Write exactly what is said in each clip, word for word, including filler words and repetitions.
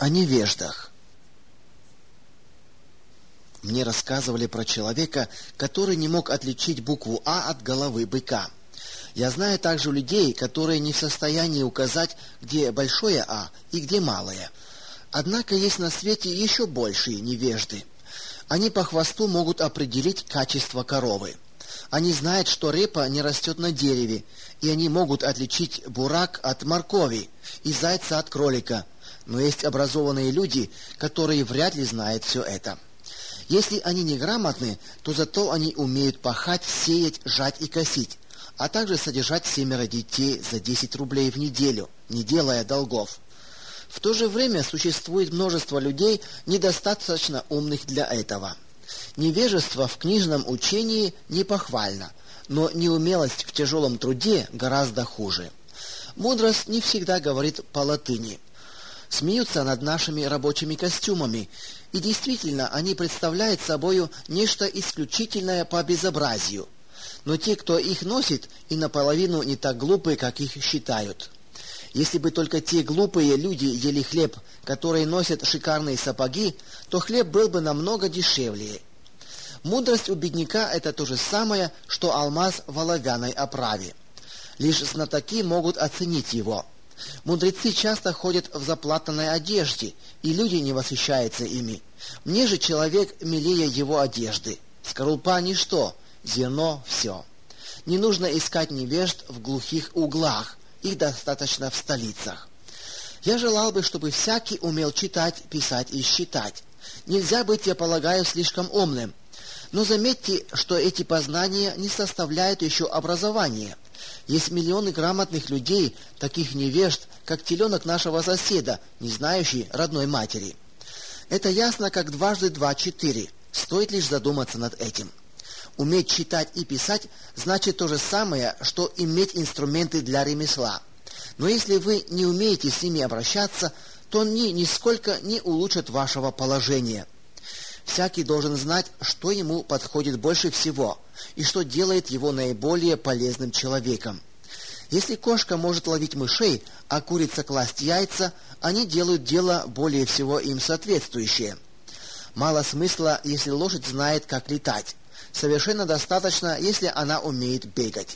О невеждах. Мне рассказывали про человека, который не мог отличить букву «А» от головы быка. Я знаю также людей, которые не в состоянии указать, где большое «А» и где малое. Однако есть на свете еще большие невежды. Они по хвосту могут определить качество коровы. Они знают, что репа не растет на дереве, и они могут отличить бурак от моркови и зайца от кролика. Но есть образованные люди, которые вряд ли знают все это. Если они неграмотны, то зато они умеют пахать, сеять, жать и косить, а также содержать семеро детей за десять рублей в неделю, не делая долгов. В то же время существует множество людей, недостаточно умных для этого. Невежество в книжном учении не похвально, но неумелость в тяжелом труде гораздо хуже. Мудрость не всегда говорит по латыни. Смеются над нашими рабочими костюмами, и действительно они представляют собою нечто исключительное по безобразию. Но те, кто их носит, и наполовину не так глупы, как их считают. Если бы только те глупые люди ели хлеб, которые носят шикарные сапоги, то хлеб был бы намного дешевле. Мудрость у бедняка – это то же самое, что алмаз в оловянной оправе. Лишь знатоки могут оценить его. Мудрецы часто ходят в заплатанной одежде, и люди не восхищаются ими. Мне же человек милее его одежды. Скорлупа – ничто, зерно – все. Не нужно искать невежд в глухих углах, их достаточно в столицах. Я желал бы, чтобы всякий умел читать, писать и считать. Нельзя быть, я полагаю, слишком умным. Но заметьте, что эти познания не составляют еще образования. Есть миллионы грамотных людей, таких невежд, как теленок нашего соседа, не знающий родной матери. Это ясно, как дважды два – четыре. Стоит лишь задуматься над этим. Уметь читать и писать значит то же самое, что иметь инструменты для ремесла. Но если вы не умеете с ними обращаться, то они нисколько не улучшат вашего положения. Всякий должен знать, что ему подходит больше всего, и что делает его наиболее полезным человеком. Если кошка может ловить мышей, а курица класть яйца, они делают дело более всего им соответствующее. Мало смысла, если лошадь знает, как летать. Совершенно достаточно, если она умеет бегать.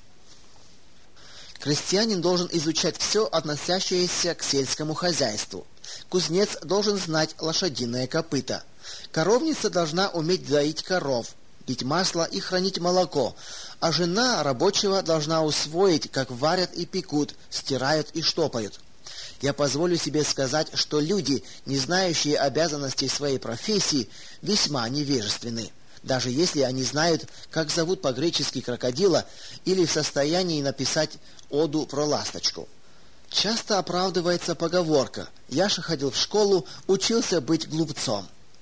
Крестьянин должен изучать все, относящееся к сельскому хозяйству. Кузнец должен знать лошадиное копыто. Коровница должна уметь доить коров, пить масло и хранить молоко, а жена рабочего должна усвоить, как варят и пекут, стирают и штопают. Я позволю себе сказать, что люди, не знающие обязанностей своей профессии, весьма невежественны, даже если они знают, как зовут по-гречески крокодила или в состоянии написать оду про ласточку. Часто оправдывается поговорка: «Яша ходил в школу, учился быть глупцом».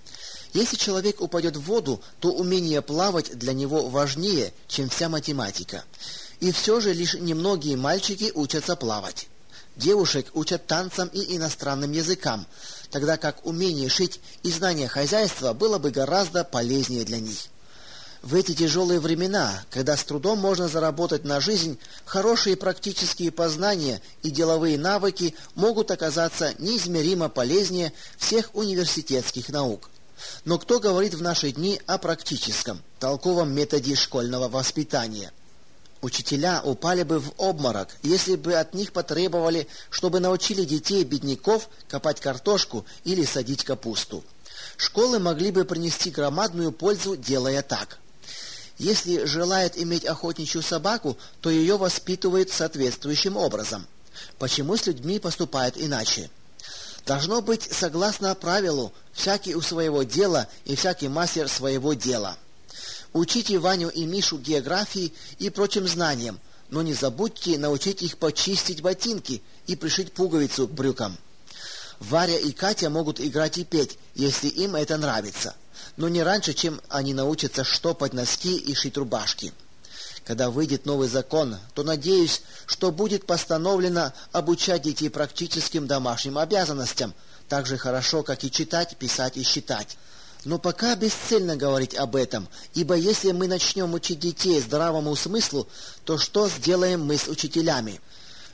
Если человек упадет в воду, то умение плавать для него важнее, чем вся математика. И все же лишь немногие мальчики учатся плавать. Девушек учат танцам и иностранным языкам, тогда как умение шить и знание хозяйства было бы гораздо полезнее для них. В эти тяжелые времена, когда с трудом можно заработать на жизнь, хорошие практические познания и деловые навыки могут оказаться неизмеримо полезнее всех университетских наук. Но кто говорит в наши дни о практическом, толковом методе школьного воспитания? Учителя упали бы в обморок, если бы от них потребовали, чтобы научили детей бедняков копать картошку или садить капусту. Школы могли бы принести громадную пользу, делая так. Если желает иметь охотничью собаку, то ее воспитывают соответствующим образом. Почему с людьми поступают иначе? Должно быть, согласно правилу, всякий у своего дела и всякий мастер своего дела. Учите Ваню и Мишу географии и прочим знаниям, но не забудьте научить их почистить ботинки и пришить пуговицу к брюкам. Варя и Катя могут играть и петь, если им это нравится, но не раньше, чем они научатся штопать носки и шить рубашки. Когда выйдет новый закон, то надеюсь, что будет постановлено обучать детей практическим домашним обязанностям, так же хорошо, как и читать, писать и считать. Но пока бесцельно говорить об этом, ибо если мы начнем учить детей здравому смыслу, то что сделаем мы с учителями?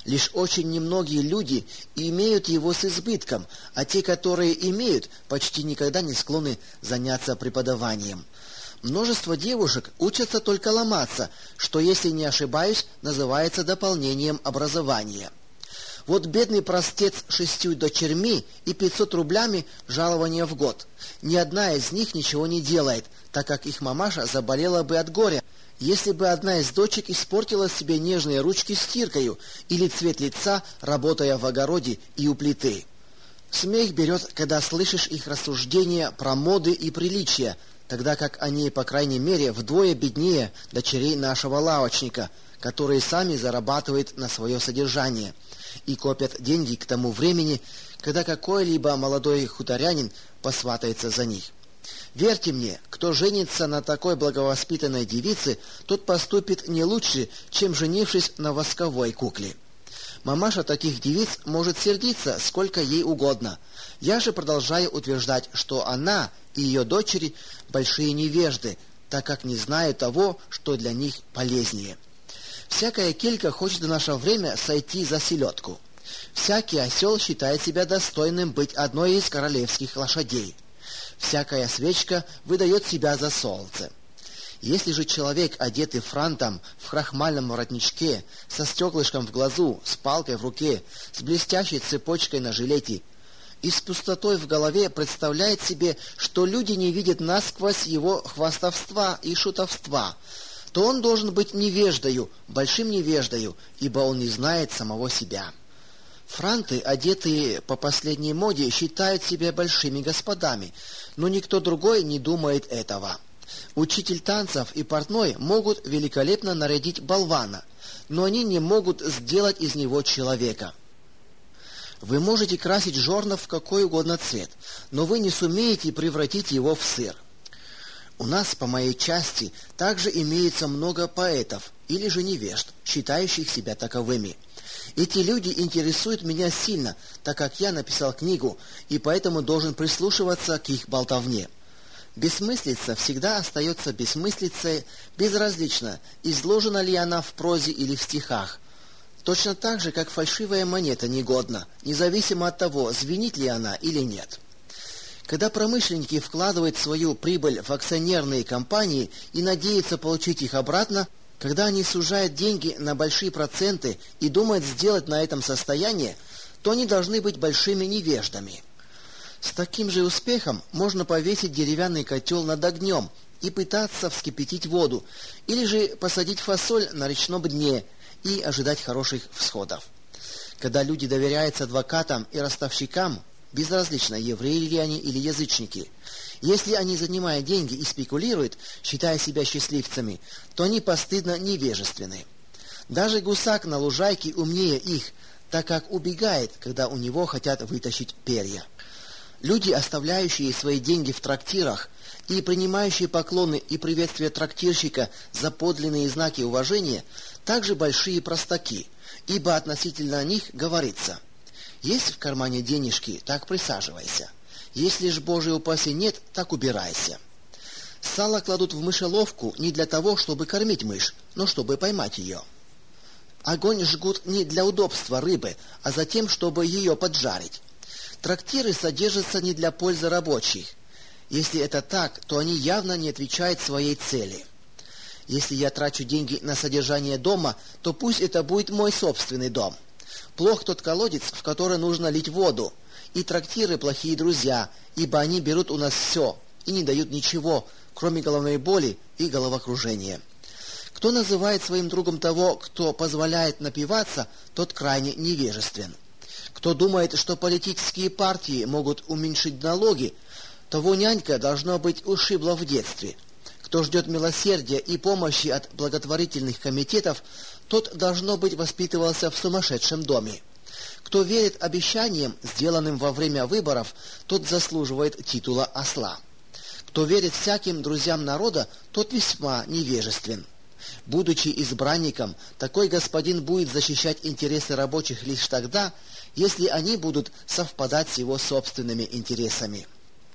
Лишь очень немногие люди имеют его с избытком, а те, которые имеют, почти никогда не склонны заняться преподаванием. Множество девушек учатся только ломаться, что, если не ошибаюсь, называется дополнением образования. Вот бедный простец с шестью дочерьми и пятьсот рублями жалования в год. Ни одна из них ничего не делает, так как их мамаша заболела бы от горя, если бы одна из дочек испортила себе нежные ручки стиркою или цвет лица, работая в огороде и у плиты. Смех берет, когда слышишь их рассуждения про моды и приличия, тогда как они, по крайней мере, вдвое беднее дочерей нашего лавочника, которые сами зарабатывают на свое содержание и копят деньги к тому времени, когда какой-либо молодой хуторянин посватается за них. Верьте мне, кто женится на такой благовоспитанной девице, тот поступит не лучше, чем женившись на восковой кукле. Мамаша таких девиц может сердиться сколько ей угодно. Я же продолжаю утверждать, что она и ее дочери большие невежды, так как не знают того, что для них полезнее. Всякая килька хочет в наше время сойти за селедку. Всякий осел считает себя достойным быть одной из королевских лошадей. Всякая свечка выдает себя за солнце. Если же человек, одетый франтом, в крахмальном воротничке, со стеклышком в глазу, с палкой в руке, с блестящей цепочкой на жилете, и с пустотой в голове представляет себе, что люди не видят насквозь его хвастовства и шутовства, то он должен быть невеждою, большим невеждою, ибо он не знает самого себя. Франты, одетые по последней моде, считают себя большими господами, но никто другой не думает этого. Учитель танцев и портной могут великолепно нарядить болвана, но они не могут сделать из него человека. Вы можете красить жорнов в какой угодно цвет, но вы не сумеете превратить его в сыр. У нас, по моей части, также имеется много поэтов или же невежд, считающих себя таковыми. Эти люди интересуют меня сильно, так как я написал книгу, и поэтому должен прислушиваться к их болтовне. Бессмыслица всегда остается бессмыслицей, безразлично, изложена ли она в прозе или в стихах. Точно так же, как фальшивая монета негодна, независимо от того, звенит ли она или нет. Когда промышленники вкладывают свою прибыль в акционерные компании и надеются получить их обратно, когда они сужают деньги на большие проценты и думают сделать на этом состояние, то они должны быть большими невеждами. С таким же успехом можно повесить деревянный котел над огнем и пытаться вскипятить воду, или же посадить фасоль на речном дне и ожидать хороших всходов. Когда люди доверяются адвокатам и ростовщикам, безразлично, евреи ли они или язычники, если они, занимая деньги, и спекулируют, считая себя счастливцами, то они постыдно невежественны. Даже гусак на лужайке умнее их, так как убегает, когда у него хотят вытащить перья. Люди, оставляющие свои деньги в трактирах и принимающие поклоны и приветствия трактирщика за подлинные знаки уважения, также большие простаки, ибо относительно них говорится: «Есть в кармане денежки, так присаживайся. Если ж, Божий упаси, нет, так убирайся». Сало кладут в мышеловку не для того, чтобы кормить мышь, но чтобы поймать ее. Огонь жгут не для удобства рыбы, а за тем, чтобы ее поджарить. Трактиры содержатся не для пользы рабочих. Если это так, то они явно не отвечают своей цели. Если я трачу деньги на содержание дома, то пусть это будет мой собственный дом. Плох тот колодец, в который нужно лить воду, и трактиры плохие друзья, ибо они берут у нас все и не дают ничего, кроме головной боли и головокружения. Кто называет своим другом того, кто позволяет напиваться, тот крайне невежествен. Кто думает, что политические партии могут уменьшить налоги, того нянька, должно быть, ушибла в детстве. Кто ждет милосердия и помощи от благотворительных комитетов, тот, должно быть, воспитывался в сумасшедшем доме. Кто верит обещаниям, сделанным во время выборов, тот заслуживает титула осла. Кто верит всяким друзьям народа, тот весьма невежествен. Будучи избранником, такой господин будет защищать интересы рабочих лишь тогда, если они будут совпадать с его собственными интересами.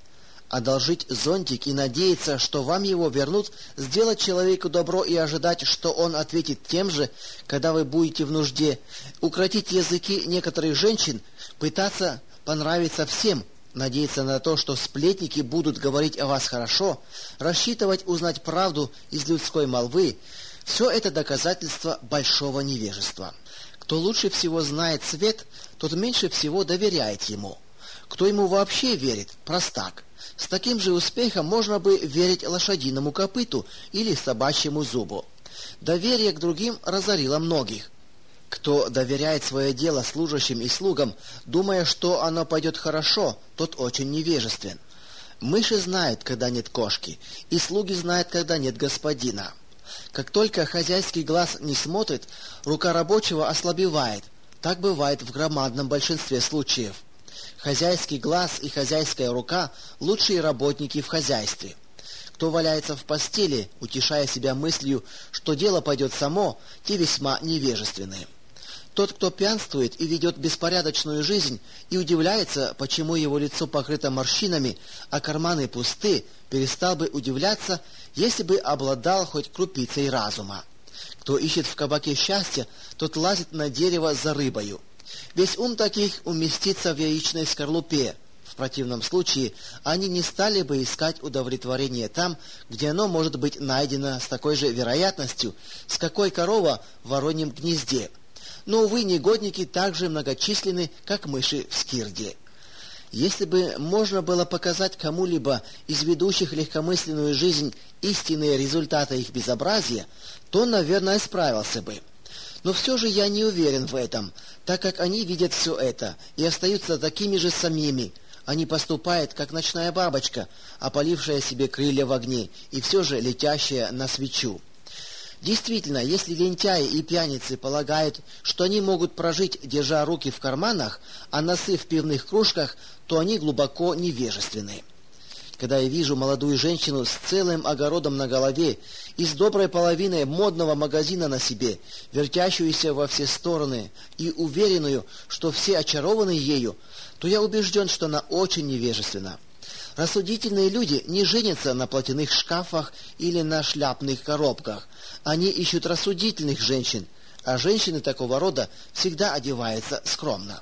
одолжить зонтик и надеяться, что вам его вернут, сделать человеку добро и ожидать, что он ответит тем же, когда вы будете в нужде, укротить языки некоторых женщин, пытаться понравиться всем, надеяться на то, что сплетники будут говорить о вас хорошо, рассчитывать узнать правду из людской молвы – все это доказательство большого невежества. Кто лучше всего знает свет, тот меньше всего доверяет ему. Кто ему вообще верит? Простак. С таким же успехом можно бы верить лошадиному копыту или собачьему зубу. Доверие к другим разорило многих. Кто доверяет свое дело служащим и слугам, думая, что оно пойдет хорошо, тот очень невежествен. Мыши знают, когда нет кошки, и слуги знают, когда нет господина. Как только хозяйский глаз не смотрит, рука рабочего ослабевает. Так бывает в громадном большинстве случаев. Хозяйский глаз и хозяйская рука – лучшие работники в хозяйстве. Кто валяется в постели, утешая себя мыслью, что дело пойдет само, те весьма невежественные. Тот, кто пьянствует и ведет беспорядочную жизнь и удивляется, почему его лицо покрыто морщинами, а карманы пусты, перестал бы удивляться, если бы обладал хоть крупицей разума. Кто ищет в кабаке счастья, тот лазит на дерево за рыбою. Весь ум таких уместится в яичной скорлупе. В противном случае они не стали бы искать удовлетворение там, где оно может быть найдено с такой же вероятностью, с какой корова в вороньем гнезде. Но, увы, негодники так же многочисленны, как мыши в скирде. Если бы можно было показать кому-либо из ведущих легкомысленную жизнь истинные результаты их безобразия, то, наверное, справился бы. Но все же я не уверен в этом, так как они видят все это и остаются такими же самими. Они поступают, как ночная бабочка, опалившая себе крылья в огне и все же летящая на свечу. Действительно, если лентяи и пьяницы полагают, что они могут прожить, держа руки в карманах, а носы в пивных кружках, то они глубоко невежественны. Когда я вижу молодую женщину с целым огородом на голове и с доброй половиной модного магазина на себе, вертящуюся во все стороны и уверенную, что все очарованы ею, то я убежден, что она очень невежественна. Рассудительные люди не женятся на платяных шкафах или на шляпных коробках. Они ищут рассудительных женщин, а женщины такого рода всегда одеваются скромно.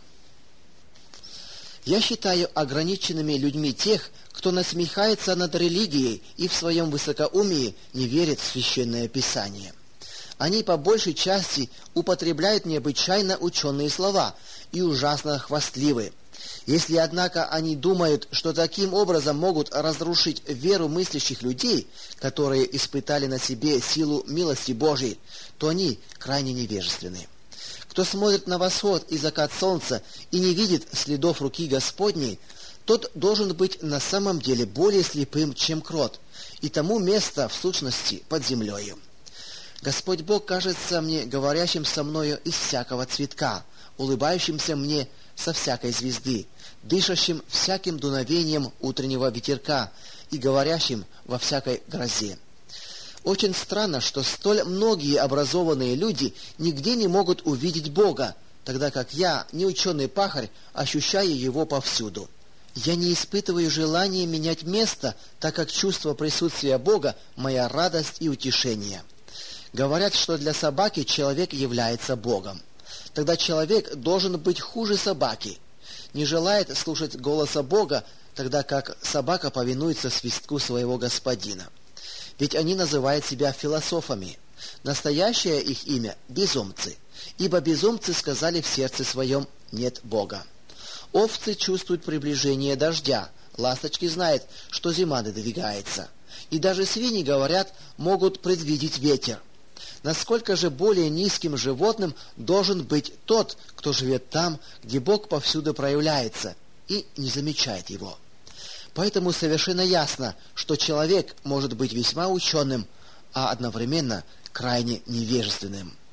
Я считаю ограниченными людьми тех, кто насмехается над религией и в своем высокоумии не верит в Священное Писание. Они по большей части употребляют необычайно ученые слова и ужасно хвастливы. Если, однако, они думают, что таким образом могут разрушить веру мыслящих людей, которые испытали на себе силу милости Божией, то они крайне невежественны. Кто смотрит на восход и закат солнца и не видит следов руки Господней, тот должен быть на самом деле более слепым, чем крот, и тому место, в сущности, под землею. Господь Бог кажется мне говорящим со мною из всякого цветка, улыбающимся мне со всякой звезды, дышащим всяким дуновением утреннего ветерка и говорящим во всякой грозе. Очень странно, что столь многие образованные люди нигде не могут увидеть Бога, тогда как я, неученый пахарь, ощущаю Его повсюду. Я не испытываю желания менять место, так как чувство присутствия Бога – моя радость и утешение. Говорят, что для собаки человек является Богом. Тогда человек должен быть хуже собаки. Не желает слушать голоса Бога, тогда как собака повинуется свистку своего господина. Ведь они называют себя философами. Настоящее их имя – безумцы. Ибо безумцы сказали в сердце своем «нет Бога». Овцы чувствуют приближение дождя, ласточки знают, что зима надвигается. И даже свиньи, говорят, могут предвидеть ветер. Насколько же более низким животным должен быть тот, кто живет там, где Бог повсюду проявляется, и не замечает его. Поэтому совершенно ясно, что человек может быть весьма ученым, а одновременно крайне невежественным.